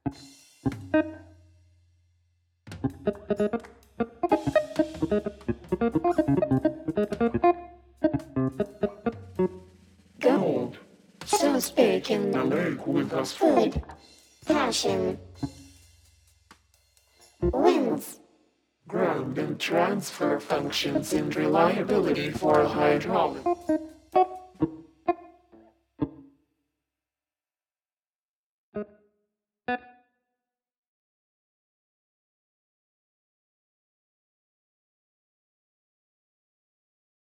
Gold. So speak in the lake with us food. Passion. Winds. Ground and transfer functions and reliability for hydraulic.